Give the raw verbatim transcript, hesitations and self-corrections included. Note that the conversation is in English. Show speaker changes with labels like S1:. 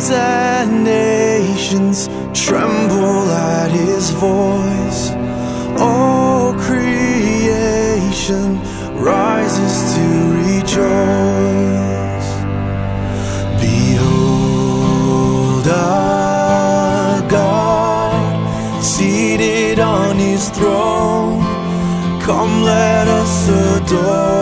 S1: and nations tremble at his voice. All creation rises to rejoice. Behold our God, seated on his throne. Come, let us adore